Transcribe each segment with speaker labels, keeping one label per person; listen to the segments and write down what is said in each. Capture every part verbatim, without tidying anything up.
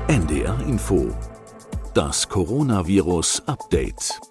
Speaker 1: N D R Info. Das Coronavirus-Update.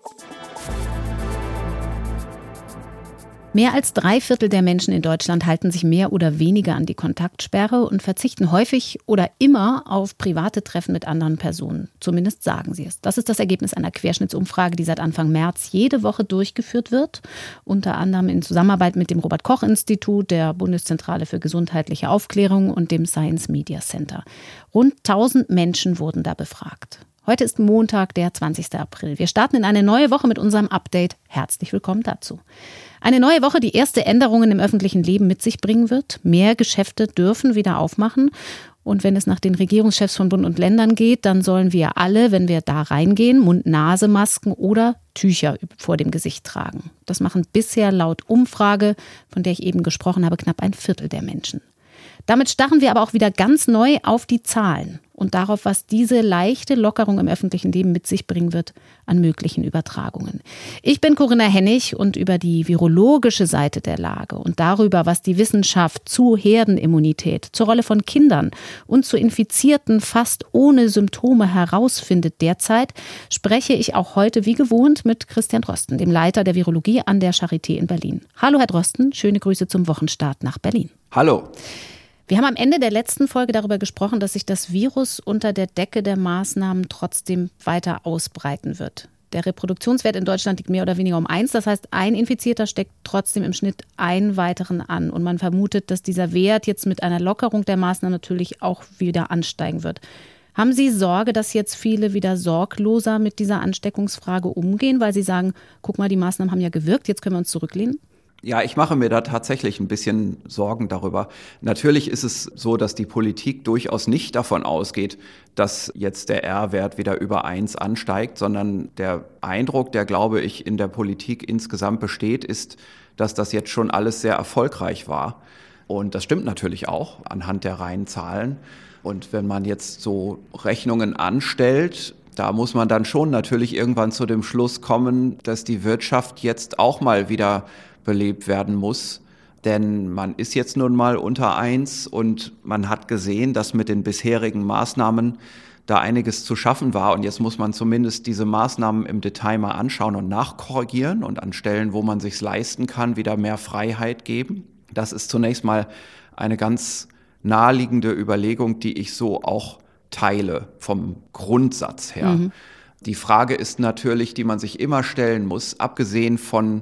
Speaker 2: Mehr als drei Viertel der Menschen in Deutschland halten sich mehr oder weniger an die Kontaktsperre und verzichten häufig oder immer auf private Treffen mit anderen Personen. Zumindest sagen sie es. Das ist das Ergebnis einer Querschnittsumfrage, die seit Anfang März jede Woche durchgeführt wird. Unter anderem in Zusammenarbeit mit dem Robert-Koch-Institut, der Bundeszentrale für gesundheitliche Aufklärung und dem Science Media Center. Rund tausend Menschen wurden da befragt. Heute ist Montag, der zwanzigster April. Wir starten in eine neue Woche mit unserem Update. Herzlich willkommen dazu. Eine neue Woche, die erste Änderungen im öffentlichen Leben mit sich bringen wird. Mehr Geschäfte dürfen wieder aufmachen. Und wenn es nach den Regierungschefs von Bund und Ländern geht, dann sollen wir alle, wenn wir da reingehen, Mund-Nase-Masken oder Tücher vor dem Gesicht tragen. Das machen bisher laut Umfrage, von der ich eben gesprochen habe, knapp ein Viertel der Menschen. Damit starren wir aber auch wieder ganz neu auf die Zahlen und darauf, was diese leichte Lockerung im öffentlichen Leben mit sich bringen wird an möglichen Übertragungen. Ich bin Corinna Hennig und über die virologische Seite der Lage und darüber, was die Wissenschaft zu Herdenimmunität, zur Rolle von Kindern und zu Infizierten fast ohne Symptome herausfindet derzeit, spreche ich auch heute wie gewohnt mit Christian Drosten, dem Leiter der Virologie an der Charité in Berlin. Hallo Herr Drosten, schöne Grüße zum Wochenstart nach Berlin.
Speaker 3: Hallo.
Speaker 2: Wir haben am Ende der letzten Folge darüber gesprochen, dass sich das Virus unter der Decke der Maßnahmen trotzdem weiter ausbreiten wird. Der Reproduktionswert in Deutschland liegt mehr oder weniger um eins. Das heißt, ein Infizierter steckt trotzdem im Schnitt einen weiteren an. Und man vermutet, dass dieser Wert jetzt mit einer Lockerung der Maßnahmen natürlich auch wieder ansteigen wird. Haben Sie Sorge, dass jetzt viele wieder sorgloser mit dieser Ansteckungsfrage umgehen, weil sie sagen, guck mal, die Maßnahmen haben ja gewirkt, jetzt können wir uns zurücklehnen?
Speaker 3: Ja, ich mache mir da tatsächlich ein bisschen Sorgen darüber. Natürlich ist es so, dass die Politik durchaus nicht davon ausgeht, dass jetzt der R-Wert wieder über eins ansteigt, sondern der Eindruck, der, glaube ich, in der Politik insgesamt besteht, ist, dass das jetzt schon alles sehr erfolgreich war. Und das stimmt natürlich auch anhand der reinen Zahlen. Und wenn man jetzt so Rechnungen anstellt, da muss man dann schon natürlich irgendwann zu dem Schluss kommen, dass die Wirtschaft jetzt auch mal wieder belebt werden muss, denn man ist jetzt nun mal unter eins und man hat gesehen, dass mit den bisherigen Maßnahmen da einiges zu schaffen war und jetzt muss man zumindest diese Maßnahmen im Detail mal anschauen und nachkorrigieren und an Stellen, wo man sich's leisten kann, wieder mehr Freiheit geben. Das ist zunächst mal eine ganz naheliegende Überlegung, die ich so auch teile vom Grundsatz her. Mhm. Die Frage ist natürlich, die man sich immer stellen muss, abgesehen von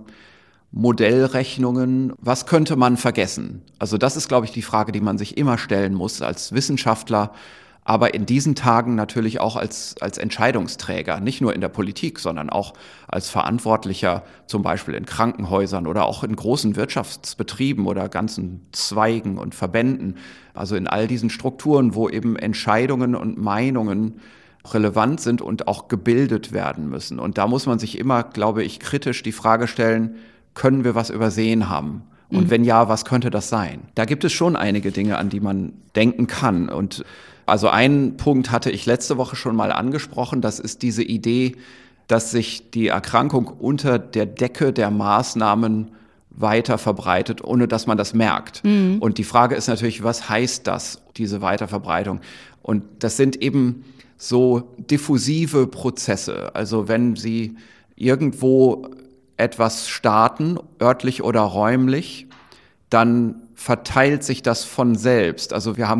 Speaker 3: Modellrechnungen, was könnte man vergessen? Also das ist, glaube ich, die Frage, die man sich immer stellen muss als Wissenschaftler, aber in diesen Tagen natürlich auch als, als Entscheidungsträger, nicht nur in der Politik, sondern auch als Verantwortlicher, zum Beispiel in Krankenhäusern oder auch in großen Wirtschaftsbetrieben oder ganzen Zweigen und Verbänden, also in all diesen Strukturen, wo eben Entscheidungen und Meinungen relevant sind und auch gebildet werden müssen. Und da muss man sich immer, glaube ich, kritisch die Frage stellen, können wir was übersehen haben? Und mhm. wenn ja, was könnte das sein? Da gibt es schon einige Dinge, an die man denken kann. Und also einen Punkt hatte ich letzte Woche schon mal angesprochen. Das ist diese Idee, dass sich die Erkrankung unter der Decke der Maßnahmen weiter verbreitet, ohne dass man das merkt. Mhm. Und die Frage ist natürlich, was heißt das, diese Weiterverbreitung? Und das sind eben so diffusive Prozesse. Also wenn Sie irgendwo etwas starten, örtlich oder räumlich, dann verteilt sich das von selbst. Also wir haben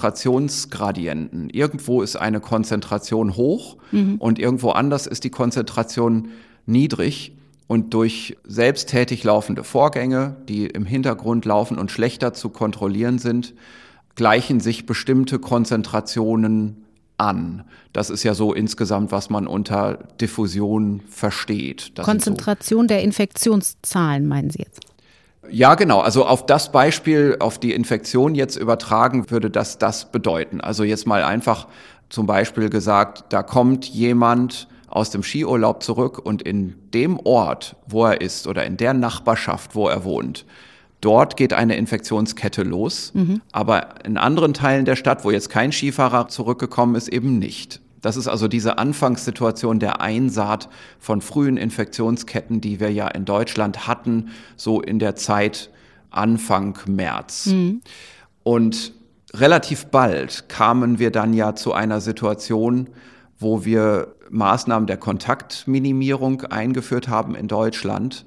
Speaker 3: Konzentrationsgradienten. Irgendwo ist eine Konzentration hoch mhm. und irgendwo anders ist die Konzentration niedrig. Und durch selbsttätig laufende Vorgänge, die im Hintergrund laufen und schlechter zu kontrollieren sind, gleichen sich bestimmte Konzentrationen an. Das ist ja so insgesamt, was man unter Diffusion versteht. Das
Speaker 2: Konzentration so der Infektionszahlen, meinen Sie jetzt?
Speaker 3: Ja, genau. Also auf das Beispiel, auf die Infektion jetzt übertragen, würde das das bedeuten. Also jetzt mal einfach zum Beispiel gesagt, da kommt jemand aus dem Skiurlaub zurück und in dem Ort, wo er ist oder in der Nachbarschaft, wo er wohnt, dort geht eine Infektionskette los, mhm. aber in anderen Teilen der Stadt, wo jetzt kein Skifahrer zurückgekommen ist, eben nicht. Das ist also diese Anfangssituation der Einsaat von frühen Infektionsketten, die wir ja in Deutschland hatten, so in der Zeit Anfang März. Mhm. Und relativ bald kamen wir dann ja zu einer Situation, wo wir Maßnahmen der Kontaktminimierung eingeführt haben in Deutschland.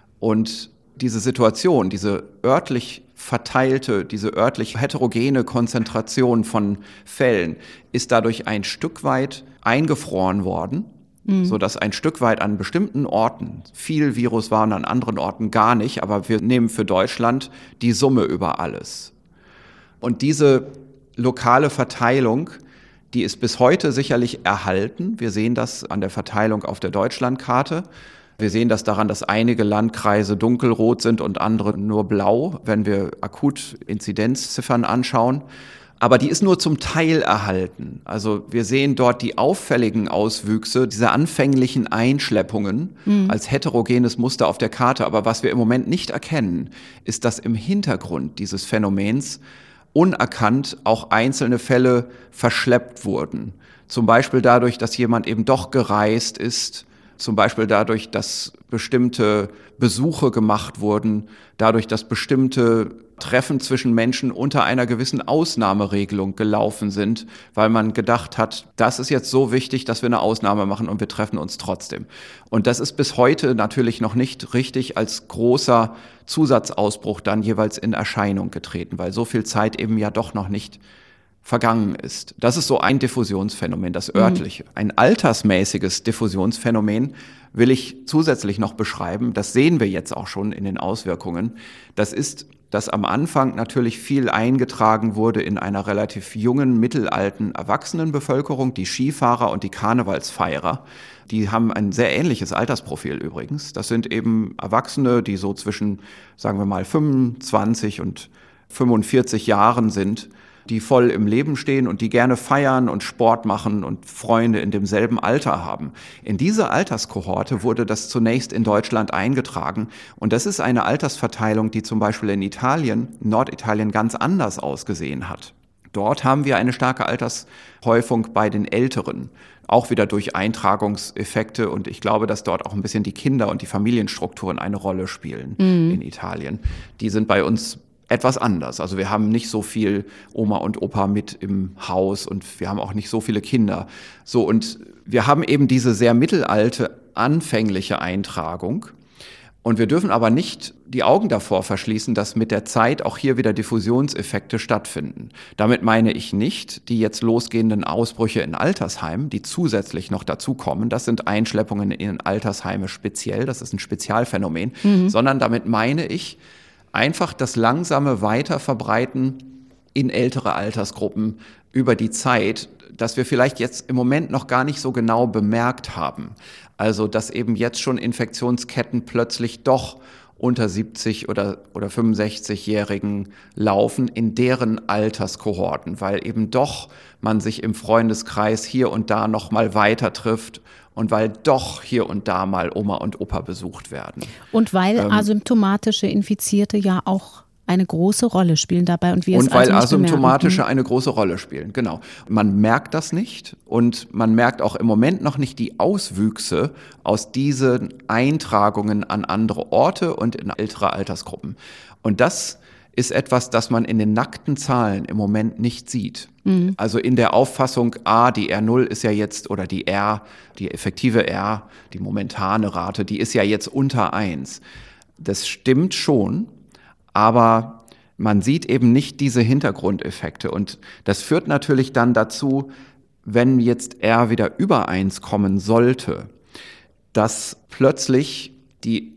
Speaker 3: Und diese Situation, diese örtlich verteilte, diese örtlich heterogene Konzentration von Fällen ist dadurch ein Stück weit eingefroren worden, mhm. sodass ein Stück weit an bestimmten Orten viel Virus war und an anderen Orten gar nicht. Aber wir nehmen für Deutschland die Summe über alles. Und diese lokale Verteilung, die ist bis heute sicherlich erhalten. Wir sehen das an der Verteilung auf der Deutschlandkarte. Wir sehen das daran, dass einige Landkreise dunkelrot sind und andere nur blau, wenn wir akut Inzidenzziffern anschauen. Aber die ist nur zum Teil erhalten. Also wir sehen dort die auffälligen Auswüchse dieser anfänglichen Einschleppungen mhm. als heterogenes Muster auf der Karte. Aber was wir im Moment nicht erkennen, ist, dass im Hintergrund dieses Phänomens unerkannt auch einzelne Fälle verschleppt wurden. Zum Beispiel dadurch, dass jemand eben doch gereist ist, zum Beispiel dadurch, dass bestimmte Besuche gemacht wurden, dadurch, dass bestimmte Treffen zwischen Menschen unter einer gewissen Ausnahmeregelung gelaufen sind, weil man gedacht hat, das ist jetzt so wichtig, dass wir eine Ausnahme machen und wir treffen uns trotzdem. Und das ist bis heute natürlich noch nicht richtig als großer Zusatzausbruch dann jeweils in Erscheinung getreten, weil so viel Zeit eben ja doch noch nicht vergangen ist. Das ist so ein Diffusionsphänomen, das örtliche. Mhm. Ein altersmäßiges Diffusionsphänomen will ich zusätzlich noch beschreiben. Das sehen wir jetzt auch schon in den Auswirkungen. Das ist, dass am Anfang natürlich viel eingetragen wurde in einer relativ jungen, mittelalten Erwachsenenbevölkerung, die Skifahrer und die Karnevalsfeierer. Die haben ein sehr ähnliches Altersprofil übrigens. Das sind eben Erwachsene, die so zwischen, sagen wir mal, fünfundzwanzig und fünfundvierzig Jahren sind, die voll im Leben stehen und die gerne feiern und Sport machen und Freunde in demselben Alter haben. In diese Alterskohorte wurde das zunächst in Deutschland eingetragen. Und das ist eine Altersverteilung, die zum Beispiel in Italien, Norditalien ganz anders ausgesehen hat. Dort haben wir eine starke Altershäufung bei den Älteren, auch wieder durch Eintragungseffekte. Und ich glaube, dass dort auch ein bisschen die Kinder- und die Familienstrukturen eine Rolle spielen mhm. in Italien. Die sind bei uns etwas anders. Also wir haben nicht so viel Oma und Opa mit im Haus und wir haben auch nicht so viele Kinder. So, und wir haben eben diese sehr mittelalte, anfängliche Eintragung. Und wir dürfen aber nicht die Augen davor verschließen, dass mit der Zeit auch hier wieder Diffusionseffekte stattfinden. Damit meine ich nicht die jetzt losgehenden Ausbrüche in Altersheimen, die zusätzlich noch dazukommen. Das sind Einschleppungen in Altersheime speziell, das ist ein Spezialphänomen, mhm. sondern damit meine ich einfach das langsame Weiterverbreiten in ältere Altersgruppen über die Zeit, dass wir vielleicht jetzt im Moment noch gar nicht so genau bemerkt haben. Also, dass eben jetzt schon Infektionsketten plötzlich doch unter siebzig oder, oder fünfundsechzigjährigen laufen in deren Alterskohorten, weil eben doch man sich im Freundeskreis hier und da noch mal weiter trifft und weil doch hier und da mal Oma und Opa besucht werden.
Speaker 2: Und weil ähm, asymptomatische Infizierte ja auch eine große Rolle spielen dabei und wir es
Speaker 3: Und weil
Speaker 2: also nicht
Speaker 3: asymptomatische
Speaker 2: bemerken.
Speaker 3: eine große Rolle spielen, genau. Man merkt das nicht und man merkt auch im Moment noch nicht die Auswüchse aus diesen Eintragungen an andere Orte und in ältere Altersgruppen. Und das ist etwas, das man in den nackten Zahlen im Moment nicht sieht. Mhm. Also in der Auffassung, ah, die R null ist ja jetzt, oder die R, die effektive R, die momentane Rate, die ist ja jetzt unter eins. Das stimmt schon, aber man sieht eben nicht diese Hintergrundeffekte. Und das führt natürlich dann dazu, wenn jetzt R wieder über eins kommen sollte, dass plötzlich die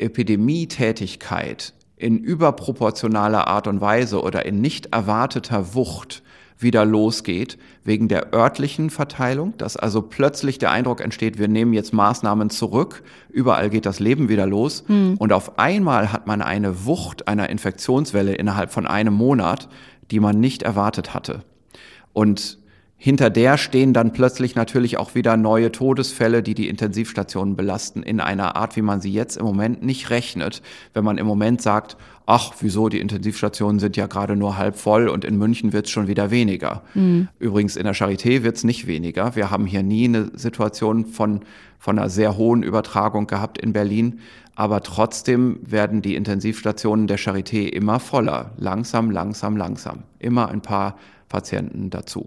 Speaker 3: Epidemietätigkeit in überproportionaler Art und Weise oder in nicht erwarteter Wucht wieder losgeht, wegen der örtlichen Verteilung, dass also plötzlich der Eindruck entsteht, wir nehmen jetzt Maßnahmen zurück, überall geht das Leben wieder los mhm. und auf einmal hat man eine Wucht einer Infektionswelle innerhalb von einem Monat, die man nicht erwartet hatte. Und Hinter der stehen dann plötzlich natürlich auch wieder neue Todesfälle, die die Intensivstationen belasten, in einer Art, wie man sie jetzt im Moment nicht rechnet. Wenn man im Moment sagt, ach, wieso, die Intensivstationen sind ja gerade nur halb voll und in München wird es schon wieder weniger. Mhm. Übrigens, in der Charité wird es nicht weniger. Wir haben hier nie eine Situation von, von einer sehr hohen Übertragung gehabt in Berlin. Aber trotzdem werden die Intensivstationen der Charité immer voller. Langsam, langsam, langsam. Immer ein paar Patienten dazu.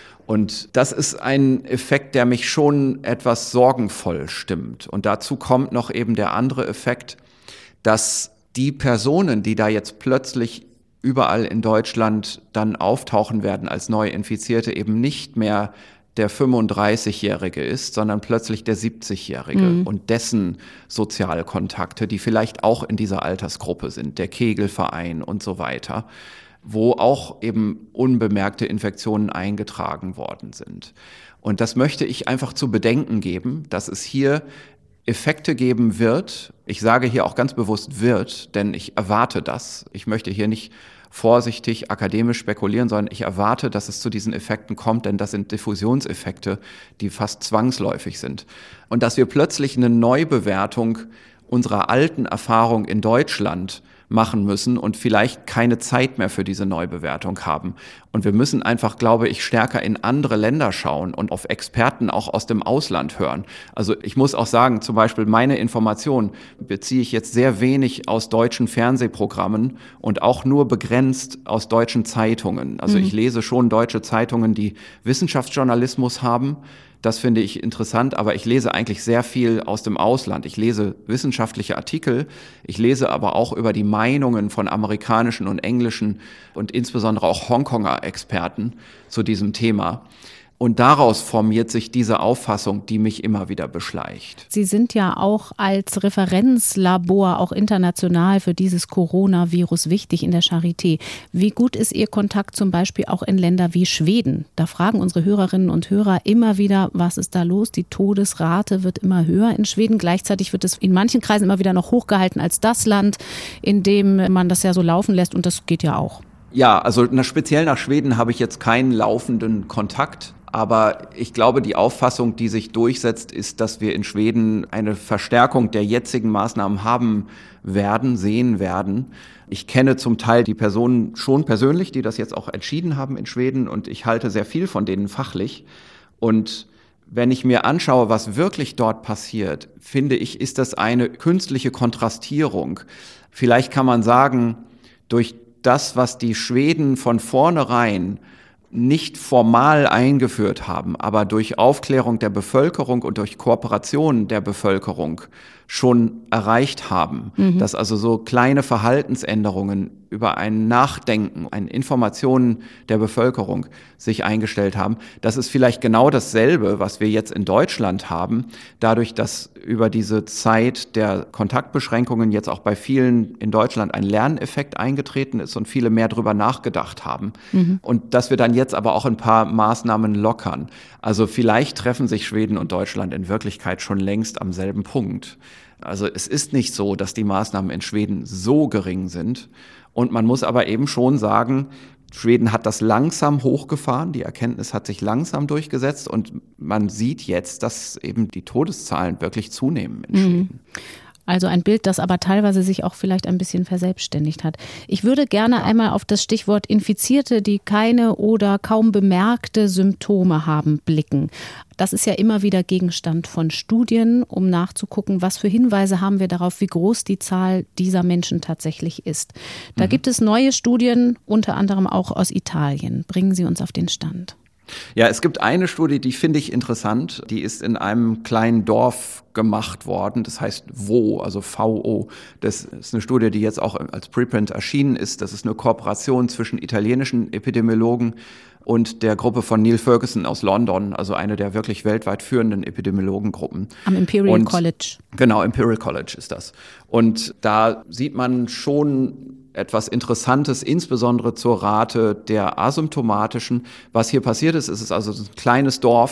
Speaker 3: Und das ist ein Effekt, der mich schon etwas sorgenvoll stimmt. Und dazu kommt noch eben der andere Effekt, dass die Personen, die da jetzt plötzlich überall in Deutschland dann auftauchen werden als Neuinfizierte, eben nicht mehr der fünfunddreißigjährige ist, sondern plötzlich der siebzigjährige mhm. und dessen Sozialkontakte, die vielleicht auch in dieser Altersgruppe sind, der Kegelverein und so weiter, wo auch eben unbemerkte Infektionen eingetragen worden sind. Und das möchte ich einfach zu bedenken geben, dass es hier Effekte geben wird. Ich sage hier auch ganz bewusst wird, denn ich erwarte das. Ich möchte hier nicht vorsichtig akademisch spekulieren, sondern ich erwarte, dass es zu diesen Effekten kommt, denn das sind Diffusionseffekte, die fast zwangsläufig sind. Und dass wir plötzlich eine Neubewertung unserer alten Erfahrung in Deutschland machen müssen und vielleicht keine Zeit mehr für diese Neubewertung haben. Und wir müssen einfach, glaube ich, stärker in andere Länder schauen und auf Experten auch aus dem Ausland hören. Also ich muss auch sagen, zum Beispiel meine Informationen beziehe ich jetzt sehr wenig aus deutschen Fernsehprogrammen und auch nur begrenzt aus deutschen Zeitungen. Also mhm. ich lese schon deutsche Zeitungen, die Wissenschaftsjournalismus haben. Das finde ich interessant, aber ich lese eigentlich sehr viel aus dem Ausland. Ich lese wissenschaftliche Artikel, ich lese aber auch über die Meinungen von amerikanischen und englischen und insbesondere auch Hongkonger Experten zu diesem Thema. Und daraus formiert sich diese Auffassung, die mich immer wieder beschleicht.
Speaker 2: Sie sind ja auch als Referenzlabor auch international für dieses Coronavirus wichtig in der Charité. Wie gut ist Ihr Kontakt zum Beispiel auch in Länder wie Schweden? Da fragen unsere Hörerinnen und Hörer immer wieder, was ist da los? Die Todesrate wird immer höher in Schweden. Gleichzeitig wird es in manchen Kreisen immer wieder noch hochgehalten als das Land, in dem man das ja so laufen lässt. Und das geht ja auch.
Speaker 3: Ja, also na, speziell nach Schweden habe ich jetzt keinen laufenden Kontakt. Aber ich glaube, die Auffassung, die sich durchsetzt, ist, dass wir in Schweden eine Verstärkung der jetzigen Maßnahmen haben werden, sehen werden. Ich kenne zum Teil die Personen schon persönlich, die das jetzt auch entschieden haben in Schweden, und ich halte sehr viel von denen fachlich. Und wenn ich mir anschaue, was wirklich dort passiert, finde ich, ist das eine künstliche Kontrastierung. Vielleicht kann man sagen, durch das, was die Schweden von vornherein nicht formal eingeführt haben, aber durch Aufklärung der Bevölkerung und durch Kooperation der Bevölkerung schon erreicht haben, mhm. dass also so kleine Verhaltensänderungen über ein Nachdenken, eine Informationen der Bevölkerung sich eingestellt haben. Das ist vielleicht genau dasselbe, was wir jetzt in Deutschland haben, dadurch, dass über diese Zeit der Kontaktbeschränkungen jetzt auch bei vielen in Deutschland ein Lerneffekt eingetreten ist und viele mehr drüber nachgedacht haben. Mhm. Und dass wir dann jetzt aber auch ein paar Maßnahmen lockern. Also vielleicht treffen sich Schweden und Deutschland in Wirklichkeit schon längst am selben Punkt. Also es ist nicht so, dass die Maßnahmen in Schweden so gering sind. Und man muss aber eben schon sagen, Schweden hat das langsam hochgefahren, die Erkenntnis hat sich langsam durchgesetzt und man sieht jetzt, dass eben die Todeszahlen wirklich zunehmen in Schweden.
Speaker 2: Also ein Bild, das aber teilweise sich auch vielleicht ein bisschen verselbstständigt hat. Ich würde gerne einmal auf das Stichwort Infizierte, die keine oder kaum bemerkte Symptome haben, blicken. Das ist ja immer wieder Gegenstand von Studien, um nachzugucken, was für Hinweise haben wir darauf, wie groß die Zahl dieser Menschen tatsächlich ist. Da mhm. gibt es neue Studien, unter anderem auch aus Italien. Bringen Sie uns auf den Stand.
Speaker 3: Ja, es gibt eine Studie, die finde ich interessant. Die ist in einem kleinen Dorf gemacht worden. Das heißt V O, also V O. Das ist eine Studie, die jetzt auch als Preprint erschienen ist. Das ist eine Kooperation zwischen italienischen Epidemiologen und der Gruppe von Neil Ferguson aus London, also eine der wirklich weltweit führenden Epidemiologengruppen.
Speaker 2: Am Imperial
Speaker 3: und,
Speaker 2: College.
Speaker 3: Genau, Imperial College ist das. Und da sieht man schon etwas Interessantes, insbesondere zur Rate der asymptomatischen. Was hier passiert ist, ist es also ein kleines Dorf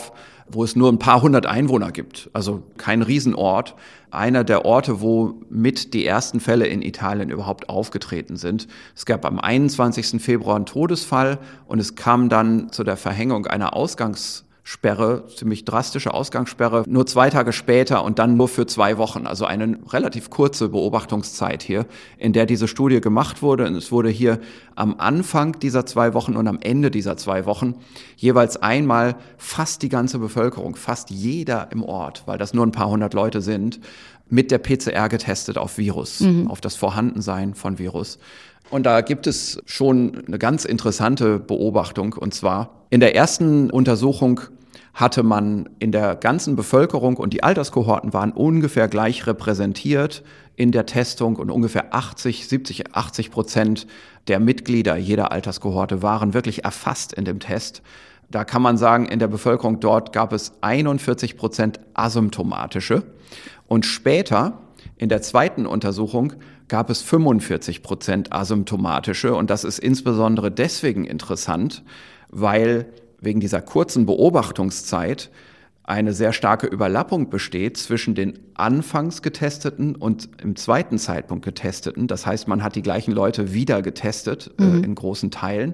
Speaker 3: wo es nur ein paar hundert Einwohner gibt, also kein Riesenort. Einer der Orte, wo mit die ersten Fälle in Italien überhaupt aufgetreten sind. Es gab am einundzwanzigsten Februar einen Todesfall und es kam dann zu der Verhängung einer Ausgangssperre, ziemlich drastische Ausgangssperre, nur zwei Tage später und dann nur für zwei Wochen. Also eine relativ kurze Beobachtungszeit hier, in der diese Studie gemacht wurde. Und es wurde hier am Anfang dieser zwei Wochen und am Ende dieser zwei Wochen jeweils einmal fast die ganze Bevölkerung, fast jeder im Ort, weil das nur ein paar hundert Leute sind, mit der P C R getestet auf Virus, mhm. auf das Vorhandensein von Virus. Und da gibt es schon eine ganz interessante Beobachtung. Und zwar in der ersten Untersuchung hatte man in der ganzen Bevölkerung und die Alterskohorten waren ungefähr gleich repräsentiert in der Testung und ungefähr achtzig, siebzig, achtzig Prozent der Mitglieder jeder Alterskohorte waren wirklich erfasst in dem Test. Da kann man sagen, in der Bevölkerung dort gab es einundvierzig Prozent asymptomatische. Und später, in der zweiten Untersuchung, gab es fünfundvierzig Prozent asymptomatische. Und das ist insbesondere deswegen interessant, weil wegen dieser kurzen Beobachtungszeit eine sehr starke Überlappung besteht zwischen den anfangs Getesteten und im zweiten Zeitpunkt Getesteten. Das heißt, man hat die gleichen Leute wieder getestet, mhm. äh, in großen Teilen.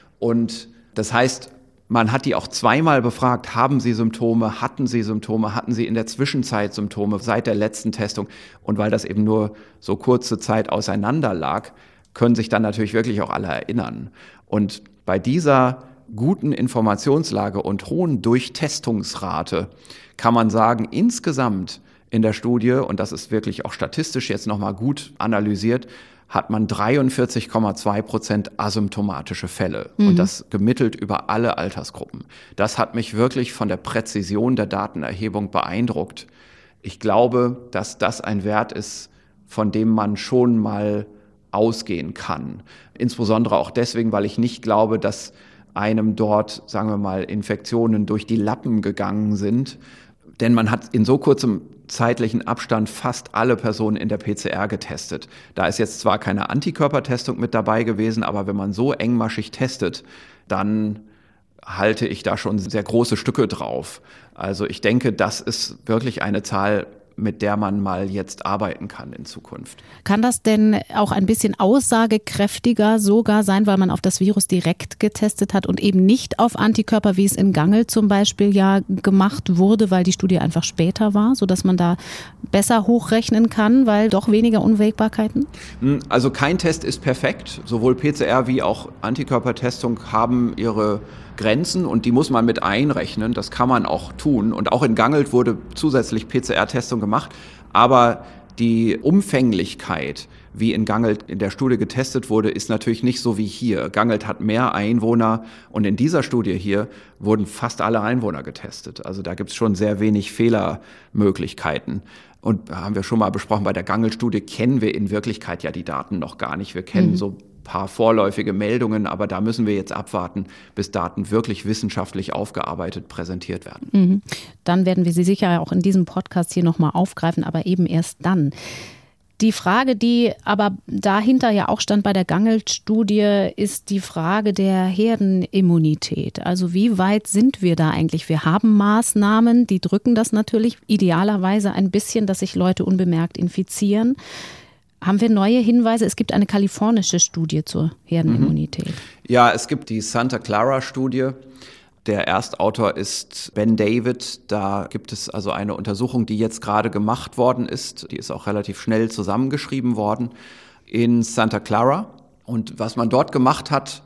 Speaker 3: Und das heißt, man hat die auch zweimal befragt, haben sie Symptome, hatten sie Symptome, hatten sie in der Zwischenzeit Symptome seit der letzten Testung. Und weil das eben nur so kurze Zeit auseinander lag, können sich dann natürlich wirklich auch alle erinnern. Und bei dieser guten Informationslage und hohen Durchtestungsrate kann man sagen, insgesamt in der Studie, und das ist wirklich auch statistisch jetzt nochmal gut analysiert, hat man dreiundvierzig Komma zwei Prozent asymptomatische Fälle. Mhm. Und das gemittelt über alle Altersgruppen. Das hat mich wirklich von der Präzision der Datenerhebung beeindruckt. Ich glaube, dass das ein Wert ist, von dem man schon mal ausgehen kann. Insbesondere auch deswegen, weil ich nicht glaube, dass einem dort, sagen wir mal, Infektionen durch die Lappen gegangen sind. Denn man hat in so kurzem zeitlichen Abstand fast alle Personen in der P C R getestet. Da ist jetzt zwar keine Antikörpertestung mit dabei gewesen, aber wenn man so engmaschig testet, dann halte ich da schon sehr große Stücke drauf. Also ich denke, das ist wirklich eine Zahl, mit der man mal jetzt arbeiten kann in Zukunft.
Speaker 2: Kann das denn auch ein bisschen aussagekräftiger sogar sein, weil man auf das Virus direkt getestet hat und eben nicht auf Antikörper, wie es in Gangel zum Beispiel ja gemacht wurde, weil die Studie einfach später war, sodass man da besser hochrechnen kann, weil doch weniger Unwägbarkeiten?
Speaker 3: Also kein Test ist perfekt. Sowohl P C R wie auch Antikörpertestung haben ihre Grenzen und die muss man mit einrechnen. Das kann man auch tun. Und auch in Gangelt wurde zusätzlich P C R-Testung gemacht. Aber die Umfänglichkeit, wie in Gangelt in der Studie getestet wurde, ist natürlich nicht so wie hier. Gangelt hat mehr Einwohner und in dieser Studie hier wurden fast alle Einwohner getestet. Also da gibt es schon sehr wenig Fehlermöglichkeiten. Und haben wir schon mal besprochen, bei der Gangelt-Studie kennen wir in Wirklichkeit ja die Daten noch gar nicht. Wir kennen mhm. so paar vorläufige Meldungen, aber da müssen wir jetzt abwarten, bis Daten wirklich wissenschaftlich aufgearbeitet präsentiert werden.
Speaker 2: Mhm. Dann werden wir sie sicher auch in diesem Podcast hier nochmal aufgreifen, aber eben erst dann. Die Frage, die aber dahinter ja auch stand bei der Gangelt-Studie, ist die Frage der Herdenimmunität. Also wie weit sind wir da eigentlich? Wir haben Maßnahmen, die drücken das natürlich idealerweise ein bisschen, dass sich Leute unbemerkt infizieren. Haben wir neue Hinweise? Es gibt eine kalifornische Studie zur Herdenimmunität.
Speaker 3: Ja, es gibt die Santa Clara-Studie. Der Erstautor ist Ben David. Da gibt es also eine Untersuchung, die jetzt gerade gemacht worden ist. Die ist auch relativ schnell zusammengeschrieben worden in Santa Clara. Und was man dort gemacht hat,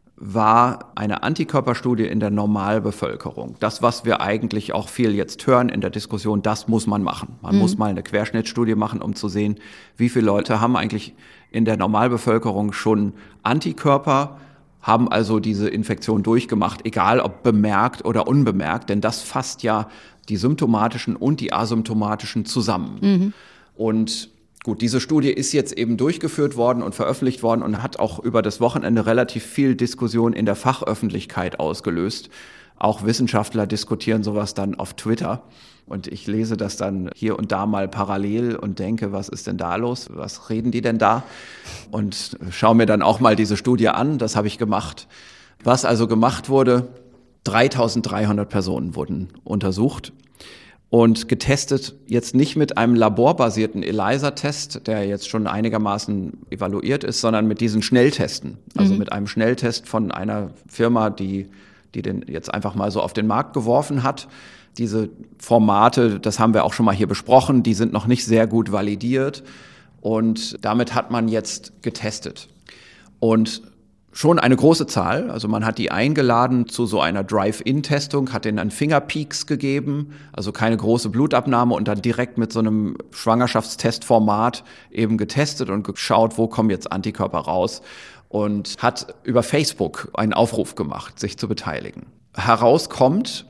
Speaker 3: war eine Antikörperstudie in der Normalbevölkerung. Das, was wir eigentlich auch viel jetzt hören in der Diskussion, das muss man machen. Man mhm. muss mal eine Querschnittstudie machen, um zu sehen, wie viele Leute haben eigentlich in der Normalbevölkerung schon Antikörper, haben also diese Infektion durchgemacht, egal ob bemerkt oder unbemerkt, denn das fasst ja die symptomatischen und die asymptomatischen zusammen. Mhm. Und gut, diese Studie ist jetzt eben durchgeführt worden und veröffentlicht worden und hat auch über das Wochenende relativ viel Diskussion in der Fachöffentlichkeit ausgelöst. Auch Wissenschaftler diskutieren sowas dann auf Twitter. Und ich lese das dann hier und da mal parallel und denke, was ist denn da los? Was reden die denn da? Und schaue mir dann auch mal diese Studie an. Das habe ich gemacht. Was also gemacht wurde, dreitausenddreihundert Personen wurden untersucht und getestet, jetzt nicht mit einem laborbasierten ELISA-Test, der jetzt schon einigermaßen evaluiert ist, sondern mit diesen Schnelltesten. Also mhm. mit einem Schnelltest von einer Firma, die, die den jetzt einfach mal so auf den Markt geworfen hat. Diese Formate, das haben wir auch schon mal hier besprochen, die sind noch nicht sehr gut validiert und damit hat man jetzt getestet. Und schon eine große Zahl, also man hat die eingeladen zu so einer Drive-In-Testung, hat denen einen Fingerpeaks gegeben, also keine große Blutabnahme und dann direkt mit so einem Schwangerschaftstestformat eben getestet und geschaut, wo kommen jetzt Antikörper raus und hat über Facebook einen Aufruf gemacht, sich zu beteiligen. Herauskommt,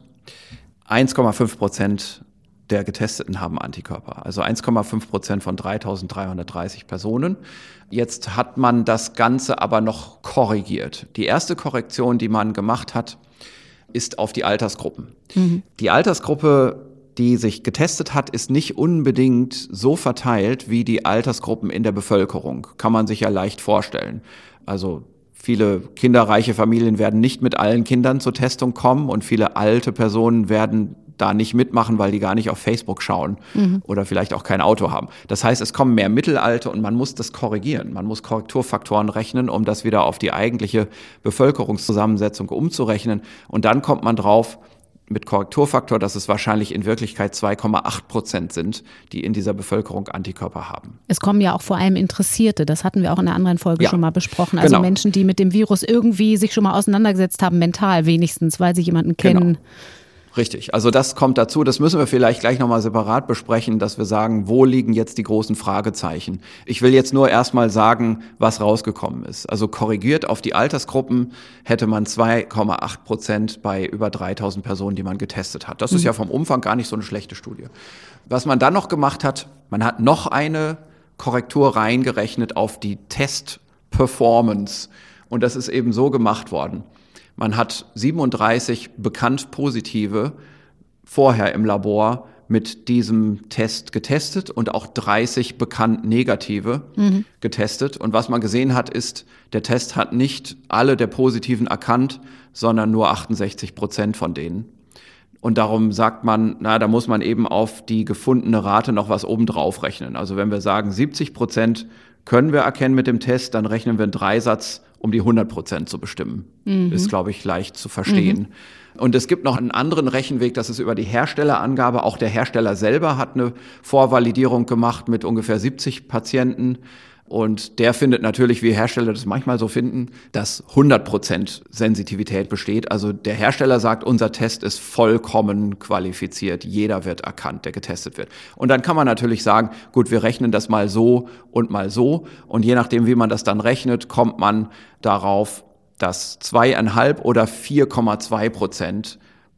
Speaker 3: eins Komma fünf Prozent der Getesteten haben Antikörper, also eins Komma fünf Prozent von dreitausenddreihundertdreißig Personen. Jetzt hat man das Ganze aber noch korrigiert. Die erste Korrektion, die man gemacht hat, ist auf die Altersgruppen. Mhm. Die Altersgruppe, die sich getestet hat, ist nicht unbedingt so verteilt wie die Altersgruppen in der Bevölkerung. Kann man sich ja leicht vorstellen. Also viele kinderreiche Familien werden nicht mit allen Kindern zur Testung kommen und viele alte Personen werden da nicht mitmachen, weil die gar nicht auf Facebook schauen mhm. oder vielleicht auch kein Auto haben. Das heißt, es kommen mehr Mittelalte und man muss das korrigieren. Man muss Korrekturfaktoren rechnen, um das wieder auf die eigentliche Bevölkerungszusammensetzung umzurechnen. Und dann kommt man drauf mit Korrekturfaktor, dass es wahrscheinlich in Wirklichkeit zwei Komma acht Prozent sind, die in dieser Bevölkerung Antikörper haben.
Speaker 2: Es kommen ja auch vor allem Interessierte, das hatten wir auch in einer anderen Folge ja, schon mal besprochen. Also
Speaker 3: genau.
Speaker 2: Menschen, die mit dem Virus irgendwie sich schon mal auseinandergesetzt haben, mental wenigstens, weil sie jemanden kennen.
Speaker 3: Genau. Richtig, also das kommt dazu, das müssen wir vielleicht gleich nochmal separat besprechen, dass wir sagen, wo liegen jetzt die großen Fragezeichen. Ich will jetzt nur erstmal sagen, was rausgekommen ist. Also korrigiert auf die Altersgruppen hätte man zwei Komma acht Prozent bei über dreitausend Personen, die man getestet hat. Das ist ja vom Umfang gar nicht so eine schlechte Studie. Was man dann noch gemacht hat, man hat noch eine Korrektur reingerechnet auf die Test-Performance und das ist eben so gemacht worden. Man hat siebenunddreißig bekannt Positive vorher im Labor mit diesem Test getestet und auch dreißig bekannt Negative mhm. getestet. Und was man gesehen hat, ist, der Test hat nicht alle der Positiven erkannt, sondern nur achtundsechzig Prozent von denen. Und darum sagt man, na, da muss man eben auf die gefundene Rate noch was obendrauf rechnen. Also wenn wir sagen, siebzig Prozent können wir erkennen mit dem Test, dann rechnen wir einen Dreisatz, um die hundert Prozent zu bestimmen. Mhm. Ist, glaube ich, leicht zu verstehen. Mhm. Und es gibt noch einen anderen Rechenweg, das ist über die Herstellerangabe. Auch der Hersteller selber hat eine Vorvalidierung gemacht mit ungefähr siebzig Patienten. Und der findet natürlich, wie Hersteller das manchmal so finden, dass hundert Prozent Sensitivität besteht. Also der Hersteller sagt, unser Test ist vollkommen qualifiziert. Jeder wird erkannt, der getestet wird. Und dann kann man natürlich sagen, gut, wir rechnen das mal so und mal so. Und je nachdem, wie man das dann rechnet, kommt man darauf, dass zweieinhalb oder vier Komma zwei Prozent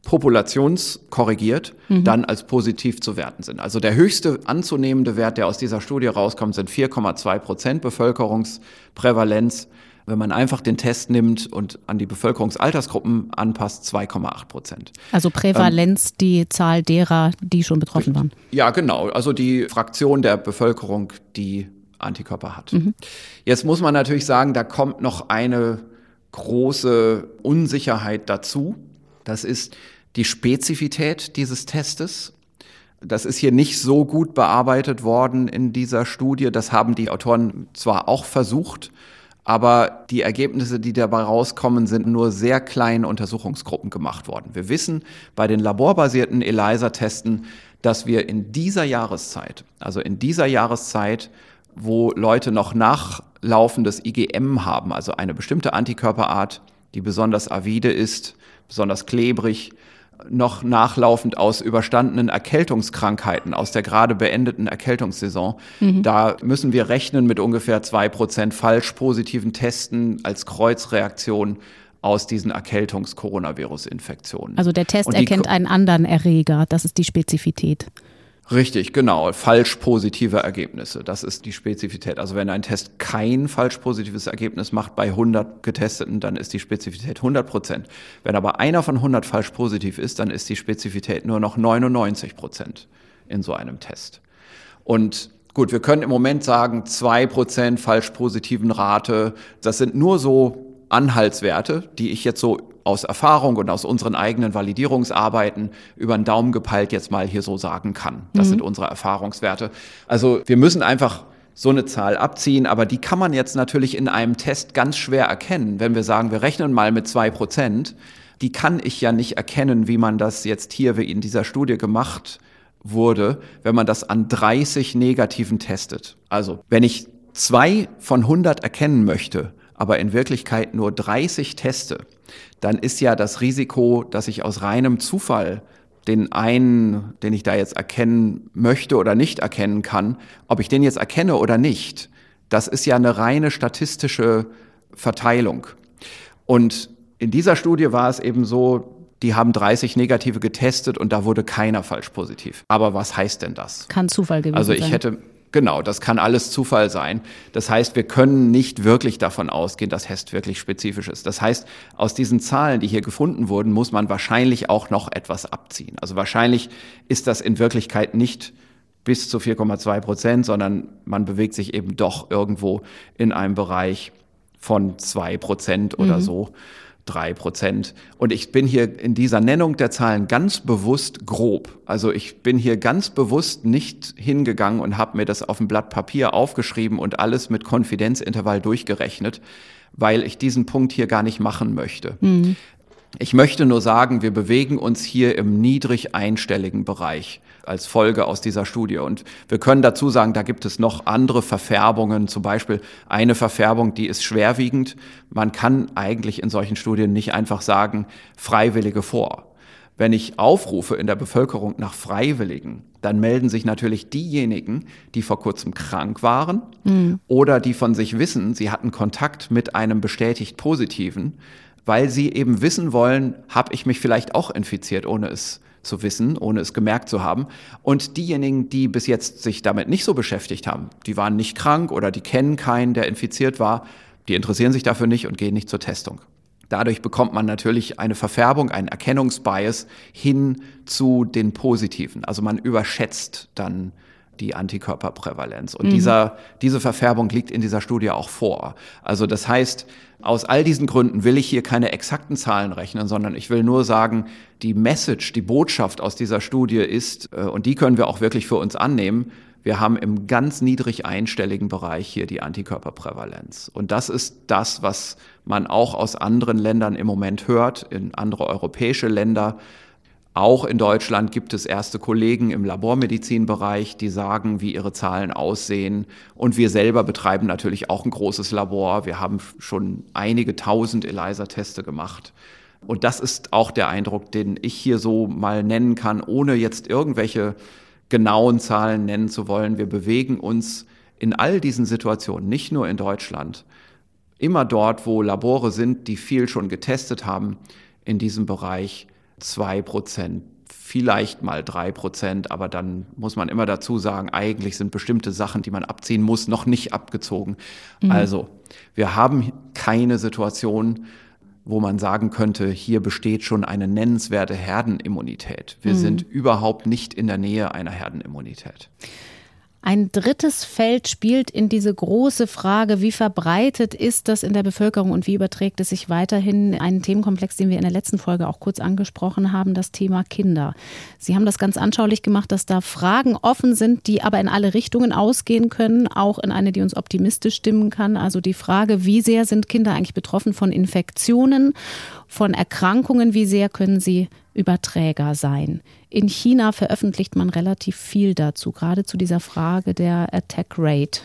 Speaker 3: populationskorrigiert mhm. dann als positiv zu werten sind. Also der höchste anzunehmende Wert, der aus dieser Studie rauskommt, sind vier Komma zwei Prozent Bevölkerungsprävalenz. Wenn man einfach den Test nimmt und an die Bevölkerungsaltersgruppen anpasst, zwei Komma acht Prozent.
Speaker 2: Also Prävalenz, ähm, die Zahl derer, die schon betroffen waren.
Speaker 3: Ja, genau. Also die Fraktion der Bevölkerung, die Antikörper hat. Mhm. Jetzt muss man natürlich sagen, da kommt noch eine große Unsicherheit dazu. Das ist die Spezifität dieses Testes. Das ist hier nicht so gut bearbeitet worden in dieser Studie. Das haben die Autoren zwar auch versucht, aber die Ergebnisse, die dabei rauskommen, sind nur sehr kleinen Untersuchungsgruppen gemacht worden. Wir wissen bei den laborbasierten ELISA-Testen, dass wir in dieser Jahreszeit, also in dieser Jahreszeit, wo Leute noch nachlaufendes I G M haben, also eine bestimmte Antikörperart, die besonders avide ist, besonders klebrig, noch nachlaufend aus überstandenen Erkältungskrankheiten, aus der gerade beendeten Erkältungssaison. Mhm. Da müssen wir rechnen mit ungefähr zwei Prozent falsch positiven Testen als Kreuzreaktion aus diesen Erkältungs-Coronavirus-Infektionen.
Speaker 2: Also der Test erkennt einen anderen Erreger, das ist die Spezifität.
Speaker 3: Richtig, genau. Falsch positive Ergebnisse, das ist die Spezifität. Also wenn ein Test kein falsch positives Ergebnis macht bei hundert Getesteten, dann ist die Spezifität hundert Prozent. Wenn aber einer von hundert falsch positiv ist, dann ist die Spezifität nur noch neunundneunzig Prozent in so einem Test. Und gut, wir können im Moment sagen, zwei Prozent falsch positiven Rate, das sind nur so Anhaltswerte, die ich jetzt so aus Erfahrung und aus unseren eigenen Validierungsarbeiten über den Daumen gepeilt jetzt mal hier so sagen kann. Das mhm. sind unsere Erfahrungswerte. Also wir müssen einfach so eine Zahl abziehen, aber die kann man jetzt natürlich in einem Test ganz schwer erkennen. Wenn wir sagen, wir rechnen mal mit zwei Prozent, die kann ich ja nicht erkennen, wie man das jetzt hier wie in dieser Studie gemacht wurde, wenn man das an dreißig Negativen testet. Also wenn ich zwei von hundert erkennen möchte, aber in Wirklichkeit nur dreißig teste, dann ist ja das Risiko, dass ich aus reinem Zufall den einen, den ich da jetzt erkennen möchte oder nicht erkennen kann, ob ich den jetzt erkenne oder nicht, das ist ja eine reine statistische Verteilung. Und in dieser Studie war es eben so, die haben dreißig Negative getestet und da wurde keiner falsch positiv. Aber was heißt denn das?
Speaker 2: Kann Zufall gewesen sein.
Speaker 3: Also ich hätte, genau, das kann alles Zufall sein. Das heißt, wir können nicht wirklich davon ausgehen, dass H E S T wirklich spezifisch ist. Das heißt, aus diesen Zahlen, die hier gefunden wurden, muss man wahrscheinlich auch noch etwas abziehen. Also wahrscheinlich ist das in Wirklichkeit nicht bis zu vier Komma zwei Prozent, sondern man bewegt sich eben doch irgendwo in einem Bereich von zwei Prozent oder mhm. so. drei Prozent. Und ich bin hier in dieser Nennung der Zahlen ganz bewusst grob. Also ich bin hier ganz bewusst nicht hingegangen und habe mir das auf ein Blatt Papier aufgeschrieben und alles mit Konfidenzintervall durchgerechnet, weil ich diesen Punkt hier gar nicht machen möchte. Mhm. Ich möchte nur sagen, wir bewegen uns hier im niedrig einstelligen Bereich als Folge aus dieser Studie. Und wir können dazu sagen, da gibt es noch andere Verfärbungen, zum Beispiel eine Verfärbung, die ist schwerwiegend. Man kann eigentlich in solchen Studien nicht einfach sagen, Freiwillige vor. Wenn ich aufrufe in der Bevölkerung nach Freiwilligen, dann melden sich natürlich diejenigen, die vor kurzem krank waren mhm. oder die von sich wissen, sie hatten Kontakt mit einem bestätigt Positiven, weil sie eben wissen wollen, habe ich mich vielleicht auch infiziert, ohne es zu wissen, ohne es gemerkt zu haben. Und diejenigen, die bis jetzt sich damit nicht so beschäftigt haben, die waren nicht krank oder die kennen keinen, der infiziert war, die interessieren sich dafür nicht und gehen nicht zur Testung. Dadurch bekommt man natürlich eine Verfärbung, einen Erkennungsbias hin zu den Positiven. Also man überschätzt dann die Antikörperprävalenz. Und mhm. dieser, diese Verfärbung liegt in dieser Studie auch vor. Also das heißt, aus all diesen Gründen will ich hier keine exakten Zahlen rechnen, sondern ich will nur sagen, die Message, die Botschaft aus dieser Studie ist, und die können wir auch wirklich für uns annehmen, wir haben im ganz niedrig einstelligen Bereich hier die Antikörperprävalenz. Und das ist das, was man auch aus anderen Ländern im Moment hört, in andere europäische Länder. Auch in Deutschland gibt es erste Kollegen im Labormedizinbereich, die sagen, wie ihre Zahlen aussehen. Und wir selber betreiben natürlich auch ein großes Labor. Wir haben schon einige tausend ELISA-Teste gemacht. Und das ist auch der Eindruck, den ich hier so mal nennen kann, ohne jetzt irgendwelche genauen Zahlen nennen zu wollen. Wir bewegen uns in all diesen Situationen, nicht nur in Deutschland, immer dort, wo Labore sind, die viel schon getestet haben, in diesem Bereich zwei Prozent, vielleicht mal drei Prozent, aber dann muss man immer dazu sagen, eigentlich sind bestimmte Sachen, die man abziehen muss, noch nicht abgezogen. Mhm. Also wir haben keine Situation, wo man sagen könnte, hier besteht schon eine nennenswerte Herdenimmunität. Wir mhm. sind überhaupt nicht in der Nähe einer Herdenimmunität.
Speaker 2: Ein drittes Feld spielt in diese große Frage, wie verbreitet ist das in der Bevölkerung und wie überträgt es sich weiterhin, einen Themenkomplex, den wir in der letzten Folge auch kurz angesprochen haben, das Thema Kinder. Sie haben das ganz anschaulich gemacht, dass da Fragen offen sind, die aber in alle Richtungen ausgehen können, auch in eine, die uns optimistisch stimmen kann. Also die Frage, wie sehr sind Kinder eigentlich betroffen von Infektionen, von Erkrankungen, wie sehr können sie Überträger sein. In China veröffentlicht man relativ viel dazu, gerade zu dieser Frage der Attack Rate.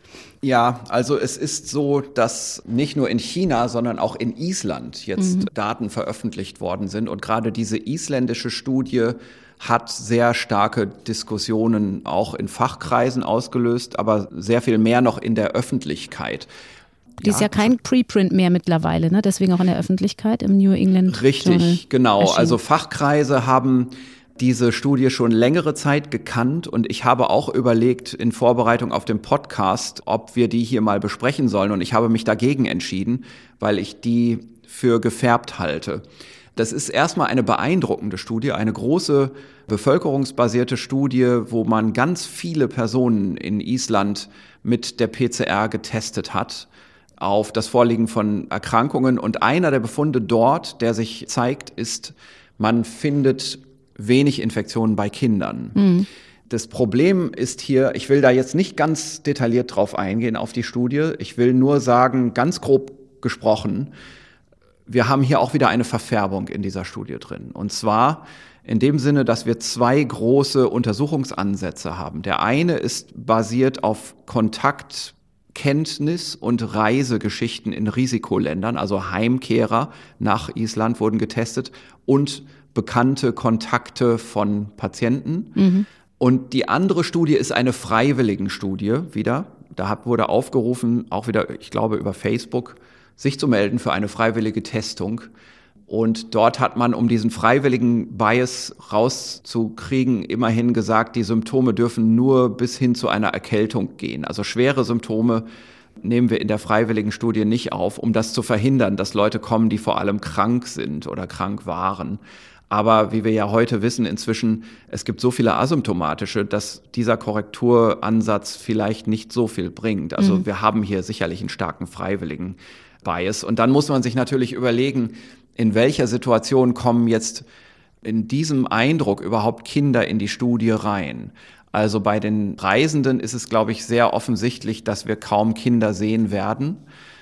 Speaker 3: Ja, also es ist so, dass nicht nur in China, sondern auch in Island jetzt mhm. Daten veröffentlicht worden sind. Und gerade diese isländische Studie hat sehr starke Diskussionen auch in Fachkreisen ausgelöst, aber sehr viel mehr noch in der Öffentlichkeit.
Speaker 2: Die ist ja, ja kein Preprint mehr mittlerweile, ne? Deswegen auch in der Öffentlichkeit im New England
Speaker 3: Richtig,
Speaker 2: Journal
Speaker 3: genau.
Speaker 2: erschienen.
Speaker 3: Also Fachkreise haben diese Studie schon längere Zeit gekannt und ich habe auch überlegt in Vorbereitung auf den Podcast, ob wir die hier mal besprechen sollen und ich habe mich dagegen entschieden, weil ich die für gefärbt halte. Das ist erstmal eine beeindruckende Studie, eine große bevölkerungsbasierte Studie, wo man ganz viele Personen in Island mit der P C R getestet hat. auf das Vorliegen von Erkrankungen. Und einer der Befunde dort, der sich zeigt, ist, man findet wenig Infektionen bei Kindern. Mhm. Das Problem ist hier, ich will da jetzt nicht ganz detailliert drauf eingehen auf die Studie. Ich will nur sagen, ganz grob gesprochen, wir haben hier auch wieder eine Verfärbung in dieser Studie drin. Und zwar in dem Sinne, dass wir zwei große Untersuchungsansätze haben. Der eine ist basiert auf Kontaktkenntnis und Reisegeschichten in Risikoländern, also Heimkehrer nach Island wurden getestet und bekannte Kontakte von Patienten. Mhm. Und die andere Studie ist eine Freiwilligenstudie wieder. Da wurde aufgerufen, auch wieder, ich glaube, über Facebook, sich zu melden für eine freiwillige Testung. Und dort hat man, um diesen freiwilligen Bias rauszukriegen, immerhin gesagt, die Symptome dürfen nur bis hin zu einer Erkältung gehen. Also schwere Symptome nehmen wir in der freiwilligen Studie nicht auf, um das zu verhindern, dass Leute kommen, die vor allem krank sind oder krank waren. Aber wie wir ja heute wissen, inzwischen, es gibt so viele asymptomatische, dass dieser Korrekturansatz vielleicht nicht so viel bringt. Also mhm. wir haben hier sicherlich einen starken freiwilligen Bias. Und dann muss man sich natürlich überlegen, in welcher Situation kommen jetzt in diesem Eindruck überhaupt Kinder in die Studie rein? Also bei den Reisenden ist es, glaube ich, sehr offensichtlich, dass wir kaum Kinder sehen werden.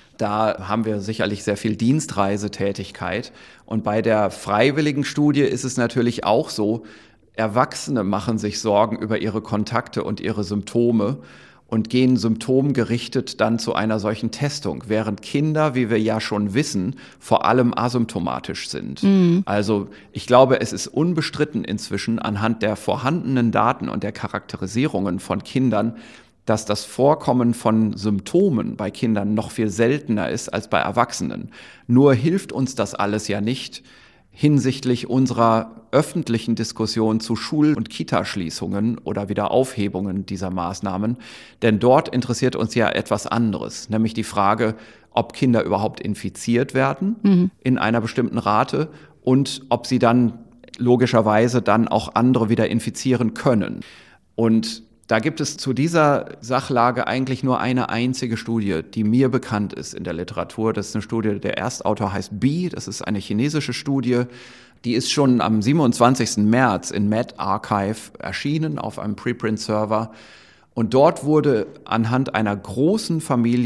Speaker 3: Da haben wir sicherlich sehr viel Dienstreisetätigkeit. Und bei der freiwilligen Studie ist es natürlich auch so, Erwachsene machen sich Sorgen über ihre Kontakte und ihre Symptome und gehen symptomgerichtet dann zu einer solchen Testung, während Kinder, wie wir ja schon wissen, vor allem asymptomatisch sind. Mhm. Also ich glaube, es ist unbestritten inzwischen anhand der vorhandenen Daten und der Charakterisierungen von Kindern, dass das Vorkommen von Symptomen bei Kindern noch viel seltener ist als bei Erwachsenen. Nur hilft uns das alles ja nicht hinsichtlich unserer öffentlichen Diskussion zu Schul- und Kitaschließungen oder Wiederaufhebungen dieser Maßnahmen. Denn dort interessiert uns ja etwas anderes, nämlich die Frage, ob Kinder überhaupt infiziert werden mhm. in einer bestimmten Rate und ob sie dann logischerweise dann auch andere wieder infizieren können. Und da gibt es zu dieser Sachlage eigentlich nur eine einzige Studie, die mir bekannt ist in der Literatur. Das ist eine Studie, der Erstautor heißt Bi, das ist eine chinesische Studie. Die ist schon am siebenundzwanzigsten März in medRxiv erschienen auf einem Preprint-Server. Und dort wurde anhand einer großen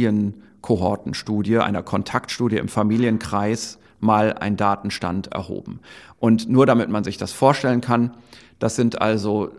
Speaker 3: Familienkohortenstudie, einer Kontaktstudie im Familienkreis, mal ein Datenstand erhoben. Und nur damit man sich das vorstellen kann, das sind also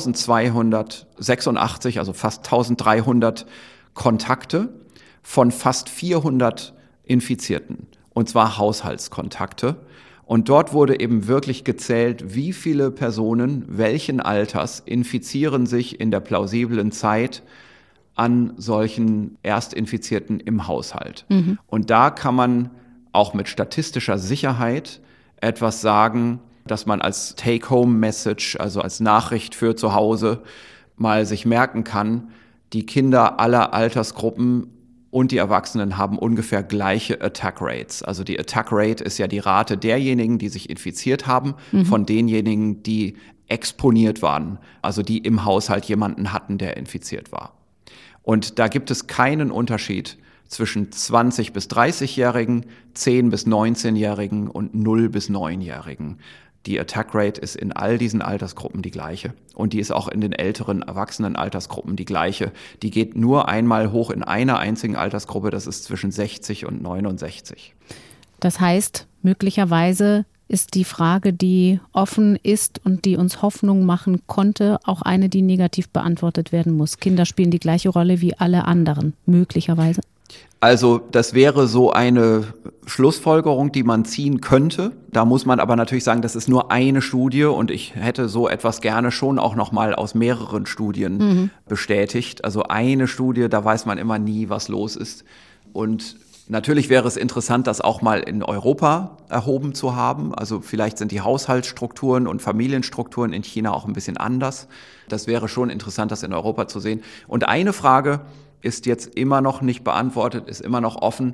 Speaker 3: eintausendzweihundertsechsundachtzig, also fast eintausenddreihundert Kontakte von fast vierhundert Infizierten, und zwar Haushaltskontakte. Und dort wurde eben wirklich gezählt, wie viele Personen welchen Alters infizieren sich in der plausiblen Zeit an solchen Erstinfizierten im Haushalt. Mhm. Und da kann man auch mit statistischer Sicherheit etwas sagen, dass man als Take-Home-Message, also als Nachricht für zu Hause, mal sich merken kann, die Kinder aller Altersgruppen und die Erwachsenen haben ungefähr gleiche Attack-Rates. Also die Attack-Rate ist ja die Rate derjenigen, die sich infiziert haben, mhm. von denjenigen, die exponiert waren, also die im Haushalt jemanden hatten, der infiziert war. Und da gibt es keinen Unterschied zwischen zwanzig- bis dreißigjährigen, zehn- bis neunzehnjährigen und null- bis neunjährigen. Die Attack Rate ist in all diesen Altersgruppen die gleiche. Und die ist auch in den älteren Erwachsenen-Altersgruppen die gleiche. Die geht nur einmal hoch in einer einzigen Altersgruppe, das ist zwischen sechzig und neunundsechzig.
Speaker 2: Das heißt, möglicherweise ist die Frage, die offen ist und die uns Hoffnung machen konnte, auch eine, die negativ beantwortet werden muss. Kinder spielen die gleiche Rolle wie alle anderen, möglicherweise.
Speaker 3: Also das wäre so eine Schlussfolgerung, die man ziehen könnte. Da muss man aber natürlich sagen, das ist nur eine Studie und ich hätte so etwas gerne schon auch noch mal aus mehreren Studien mhm. bestätigt. Also eine Studie, da weiß man immer nie, was los ist. Und natürlich wäre es interessant, das auch mal in Europa erhoben zu haben. Also vielleicht sind die Haushaltsstrukturen und Familienstrukturen in China auch ein bisschen anders. Das wäre schon interessant, das in Europa zu sehen. Und eine Frage ist jetzt immer noch nicht beantwortet, ist immer noch offen.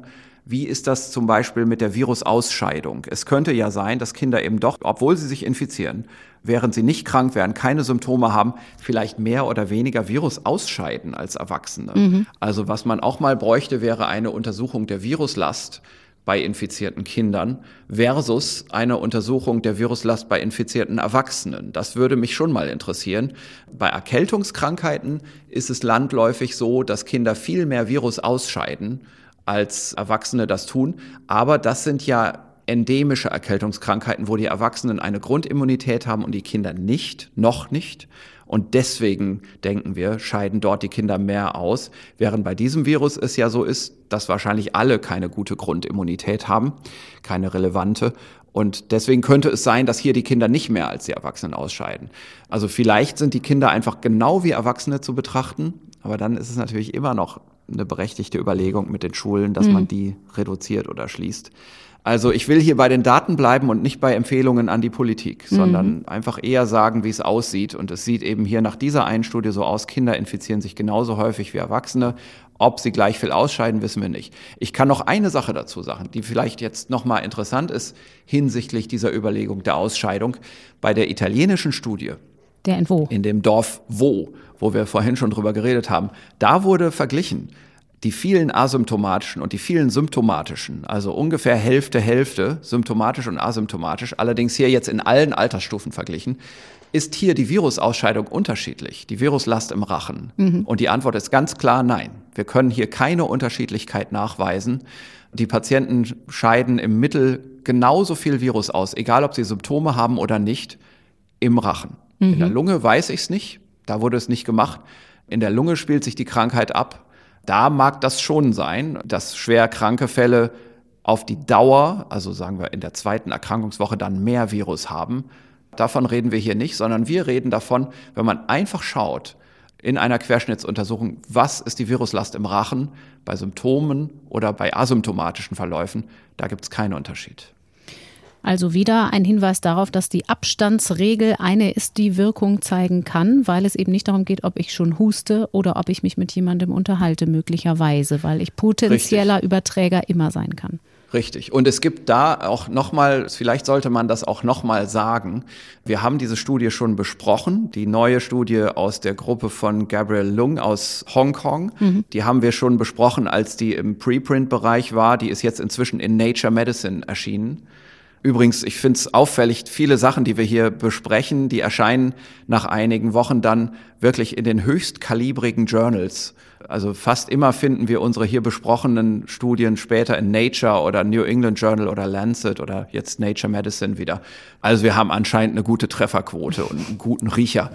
Speaker 3: Wie ist das zum Beispiel mit der Virusausscheidung? Es könnte ja sein, dass Kinder eben doch, obwohl sie sich infizieren, während sie nicht krank werden, keine Symptome haben, vielleicht mehr oder weniger Virus ausscheiden als Erwachsene. Mhm. Also was man auch mal bräuchte, wäre eine Untersuchung der Viruslast bei infizierten Kindern versus eine Untersuchung der Viruslast bei infizierten Erwachsenen. Das würde mich schon mal interessieren. Bei Erkältungskrankheiten ist es landläufig so, dass Kinder viel mehr Virus ausscheiden, als Erwachsene das tun. Aber das sind ja endemische Erkältungskrankheiten, wo die Erwachsenen eine Grundimmunität haben und die Kinder nicht, noch nicht. Und deswegen denken wir, scheiden dort die Kinder mehr aus. Während bei diesem Virus es ja so ist, dass wahrscheinlich alle keine gute Grundimmunität haben, keine relevante. Und deswegen könnte es sein, dass hier die Kinder nicht mehr als die Erwachsenen ausscheiden. Also vielleicht sind die Kinder einfach genau wie Erwachsene zu betrachten. Aber dann ist es natürlich immer noch eine berechtigte Überlegung mit den Schulen, dass mhm. man die reduziert oder schließt. Also ich will hier bei den Daten bleiben und nicht bei Empfehlungen an die Politik, mhm. sondern einfach eher sagen, wie es aussieht. Und es sieht eben hier nach dieser einen Studie so aus, Kinder infizieren sich genauso häufig wie Erwachsene. Ob sie gleich viel ausscheiden, wissen wir nicht. Ich kann noch eine Sache dazu sagen, die vielleicht jetzt nochmal interessant ist hinsichtlich dieser Überlegung der Ausscheidung. Bei der italienischen Studie,
Speaker 2: der in wo?
Speaker 3: In dem Dorf Wo, wo wir vorhin schon drüber geredet haben, da wurde verglichen, die vielen asymptomatischen und die vielen symptomatischen, also ungefähr Hälfte, Hälfte, symptomatisch und asymptomatisch, allerdings hier jetzt in allen Altersstufen verglichen, ist hier die Virusausscheidung unterschiedlich, die Viruslast im Rachen? Mhm. Und die Antwort ist ganz klar nein. Wir können hier keine Unterschiedlichkeit nachweisen. Die Patienten scheiden im Mittel genauso viel Virus aus, egal ob sie Symptome haben oder nicht, im Rachen. Mhm. In der Lunge weiß ich es nicht, da wurde es nicht gemacht. In der Lunge spielt sich die Krankheit ab. Da mag das schon sein, dass schwer kranke Fälle auf die Dauer, also sagen wir in der zweiten Erkrankungswoche, dann mehr Virus haben. Davon reden wir hier nicht, sondern wir reden davon, wenn man einfach schaut in einer Querschnittsuntersuchung, was ist die Viruslast im Rachen bei Symptomen oder bei asymptomatischen Verläufen, da gibt es keinen Unterschied.
Speaker 2: Also wieder ein Hinweis darauf, dass die Abstandsregel eine ist, die Wirkung zeigen kann, weil es eben nicht darum geht, ob ich schon huste oder ob ich mich mit jemandem unterhalte, möglicherweise, weil ich potenzieller Richtig. Überträger immer sein kann.
Speaker 3: Richtig. Und es gibt da auch nochmal, vielleicht sollte man das auch nochmal sagen, wir haben diese Studie schon besprochen, die neue Studie aus der Gruppe von Gabriel Lung aus Hongkong, mhm. die haben wir schon besprochen, als die im Preprint-Bereich war, die ist jetzt inzwischen in Nature Medicine erschienen. Übrigens, ich finde es auffällig, viele Sachen, die wir hier besprechen, die erscheinen nach einigen Wochen dann wirklich in den höchstkalibrigen Journals. Also fast immer finden wir unsere hier besprochenen Studien später in Nature oder New England Journal oder Lancet oder jetzt Nature Medicine wieder. Also wir haben anscheinend eine gute Trefferquote und einen guten Riecher